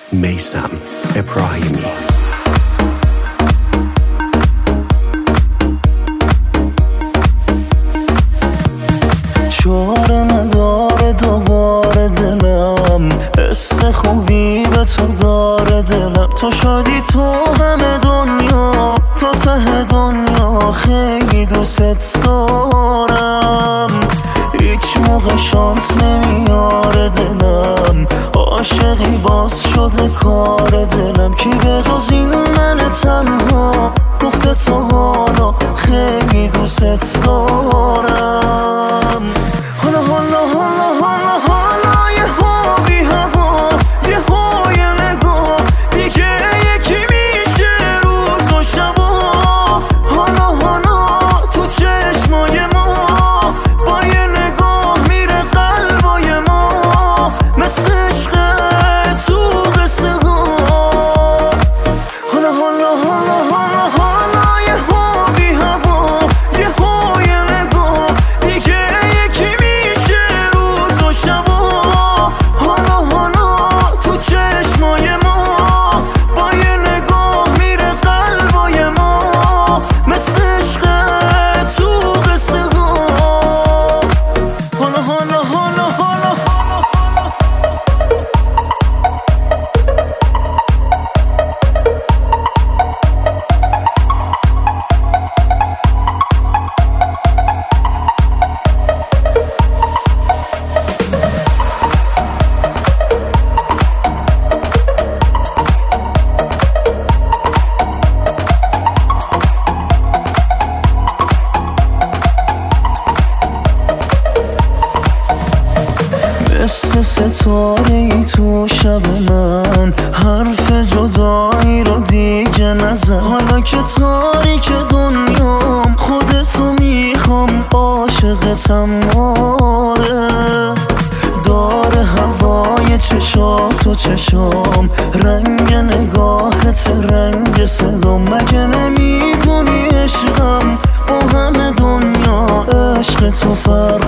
میثم ابراهیمی. چاره نداره دوباره دلم، حس خوبی به تو داره دلم. تو شدی تو همه دنیا، تو ته دنیا، خیلی دوست دارم. هیچ موقع شانس نمیاره دلم، عاشقی باز شده کار دلم. کی به جز این من تنها گفته تو حالا خیلی دوست دارم. حالا حالا حالا حالا حالا یه ها بی هوا، یه های نگاه، دیگه یکی میشه روز و شبا. حالا حالا تو چشمای ما، با یه نگاه میره قلبای ما، مثل عشق تو قصه ها. حالا حالا حالا حالا حالا یه ها بی هوا، یه های نگاه، دیگه یکی میشه روز و شبا. حالا حالا تو چشمای ما، با یه نگاه میره قلبای ما، مثل عشق تو قصه ها. حالا حالا حالا حالا مثل ستاره ای تو شب من، حرف جدایی رو دیگه نزن. حالا که تاریک دنیام، خودتو میخوام، عاشقتم آره. داره هوای چشات و چشام، رنگ نگاهت رنگ صدام. مگه نمیدونی عشقم با همه دنیا عشق تو فرق